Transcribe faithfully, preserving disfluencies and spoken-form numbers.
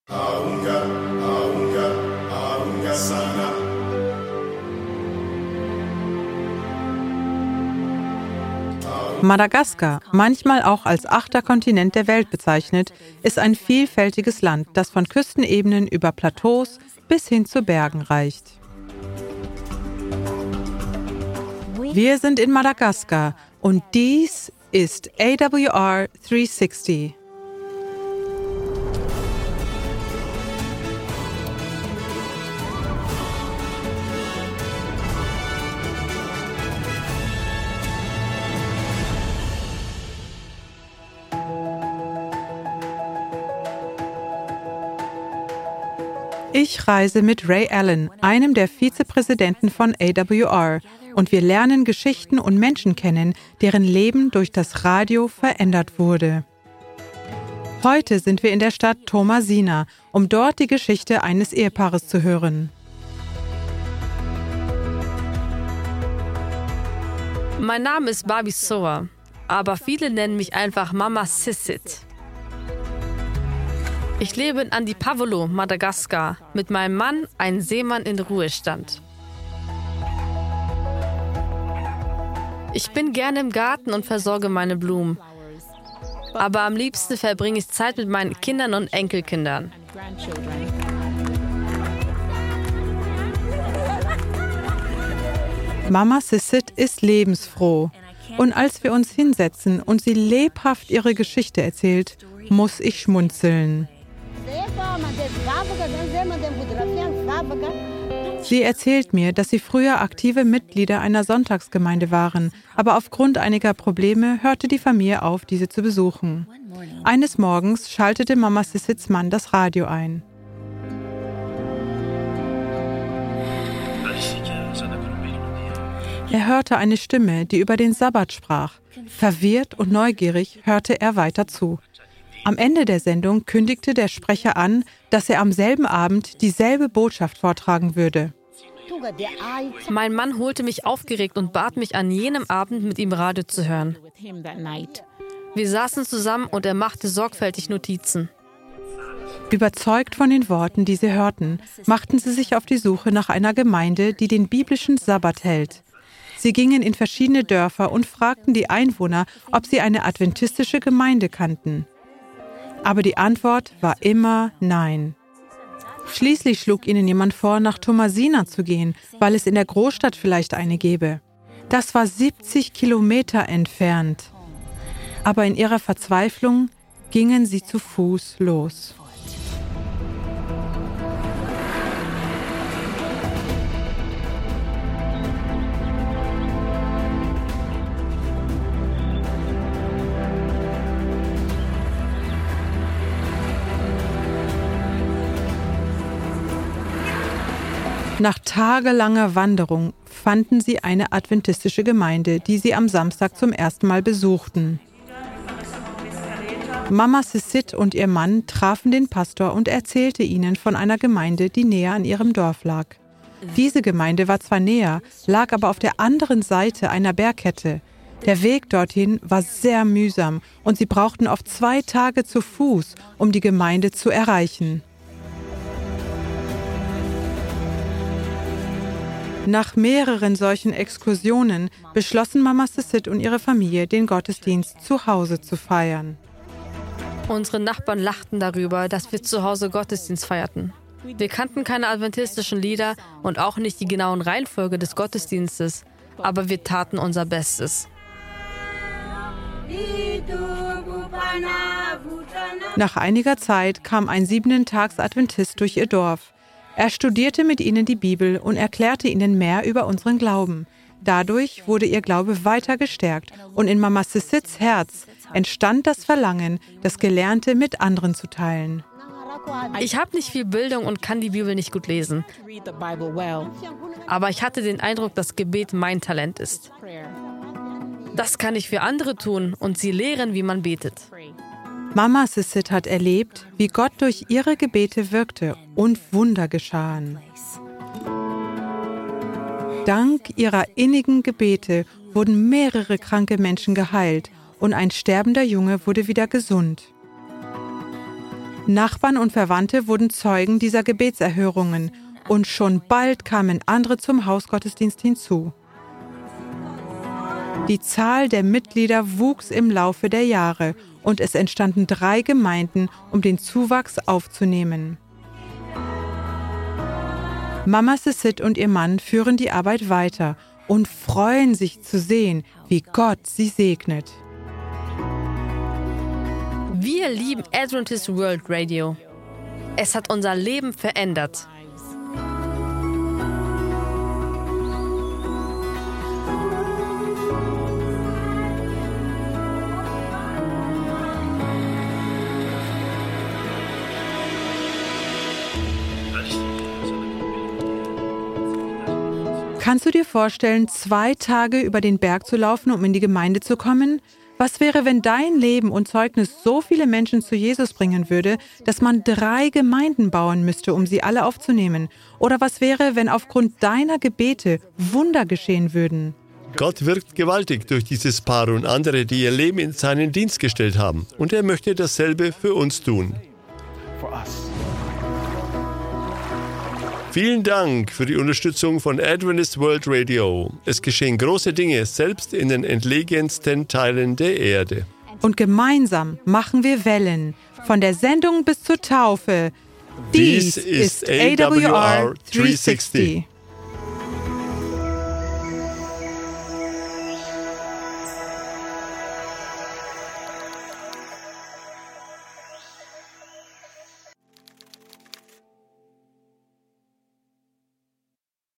Aunga, aunga, aunga sana. Madagaskar, manchmal auch als achter Kontinent der Welt bezeichnet, ist ein vielfältiges Land, das von Küstenebenen über Plateaus bis hin zu Bergen reicht. Wir sind in Madagaskar und dies ist A W R dreihundertsechzig. Ich reise mit Ray Allen, einem der Vizepräsidenten von A W R, und wir lernen Geschichten und Menschen kennen, deren Leben durch das Radio verändert wurde. Heute sind wir in der Stadt Tomasina, um dort die Geschichte eines Ehepaares zu hören. Mein Name ist Babi Soa, aber viele nennen mich einfach Mama Sissit. Ich lebe in Antipavolo, Madagaskar, mit meinem Mann, einem Seemann in Ruhestand. Ich bin gerne im Garten und versorge meine Blumen. Aber am liebsten verbringe ich Zeit mit meinen Kindern und Enkelkindern. Mama Sissit ist lebensfroh. Und als wir uns hinsetzen und sie lebhaft ihre Geschichte erzählt, muss ich schmunzeln. Sie erzählt mir, dass sie früher aktive Mitglieder einer Sonntagsgemeinde waren, aber aufgrund einiger Probleme hörte die Familie auf, diese zu besuchen. Eines Morgens schaltete Mama Sissits Mann das Radio ein. Er hörte eine Stimme, die über den Sabbat sprach. Verwirrt und neugierig hörte er weiter zu. Am Ende der Sendung kündigte der Sprecher an, dass er am selben Abend dieselbe Botschaft vortragen würde. Mein Mann holte mich aufgeregt und bat mich, an jenem Abend mit ihm Radio zu hören. Wir saßen zusammen und er machte sorgfältig Notizen. Überzeugt von den Worten, die sie hörten, machten sie sich auf die Suche nach einer Gemeinde, die den biblischen Sabbat hält. Sie gingen in verschiedene Dörfer und fragten die Einwohner, ob sie eine adventistische Gemeinde kannten. Aber die Antwort war immer Nein. Schließlich schlug ihnen jemand vor, nach Tomasina zu gehen, weil es in der Großstadt vielleicht eine gäbe. Das war siebzig Kilometer entfernt. Aber in ihrer Verzweiflung gingen sie zu Fuß los. Nach tagelanger Wanderung fanden sie eine adventistische Gemeinde, die sie am Samstag zum ersten Mal besuchten. Mama Sissit und ihr Mann trafen den Pastor und erzählte ihnen von einer Gemeinde, die näher an ihrem Dorf lag. Diese Gemeinde war zwar näher, lag aber auf der anderen Seite einer Bergkette. Der Weg dorthin war sehr mühsam und sie brauchten oft zwei Tage zu Fuß, um die Gemeinde zu erreichen. Nach mehreren solchen Exkursionen beschlossen Mama Sissit und ihre Familie, den Gottesdienst zu Hause zu feiern. Unsere Nachbarn lachten darüber, dass wir zu Hause Gottesdienst feierten. Wir kannten keine adventistischen Lieder und auch nicht die genauen Reihenfolge des Gottesdienstes, aber wir taten unser Bestes. Nach einiger Zeit kam ein Siebentags-Adventist durch ihr Dorf. Er studierte mit ihnen die Bibel und erklärte ihnen mehr über unseren Glauben. Dadurch wurde ihr Glaube weiter gestärkt und in Mama Sissits Herz entstand das Verlangen, das Gelernte mit anderen zu teilen. Ich habe nicht viel Bildung und kann die Bibel nicht gut lesen. Aber ich hatte den Eindruck, dass Gebet mein Talent ist. Das kann ich für andere tun und sie lehren, wie man betet. Mama Sissit hat erlebt, wie Gott durch ihre Gebete wirkte und Wunder geschahen. Dank ihrer innigen Gebete wurden mehrere kranke Menschen geheilt und ein sterbender Junge wurde wieder gesund. Nachbarn und Verwandte wurden Zeugen dieser Gebetserhörungen und schon bald kamen andere zum Hausgottesdienst hinzu. Die Zahl der Mitglieder wuchs im Laufe der Jahre und es entstanden drei Gemeinden, um den Zuwachs aufzunehmen. Mama Cecit und ihr Mann führen die Arbeit weiter und freuen sich zu sehen, wie Gott sie segnet. Wir lieben Adventist World Radio. Es hat unser Leben verändert. Kannst du dir vorstellen, zwei Tage über den Berg zu laufen, um in die Gemeinde zu kommen? Was wäre, wenn dein Leben und Zeugnis so viele Menschen zu Jesus bringen würde, dass man drei Gemeinden bauen müsste, um sie alle aufzunehmen? Oder was wäre, wenn aufgrund deiner Gebete Wunder geschehen würden? Gott wirkt gewaltig durch dieses Paar und andere, die ihr Leben in seinen Dienst gestellt haben. Und er möchte dasselbe für uns tun. Vielen Dank für die Unterstützung von Adventist World Radio. Es geschehen große Dinge, selbst in den entlegensten Teilen der Erde. Und gemeinsam machen wir Wellen, von der Sendung bis zur Taufe. Dies, Dies ist ist A W R A W R dreihundertsechzig.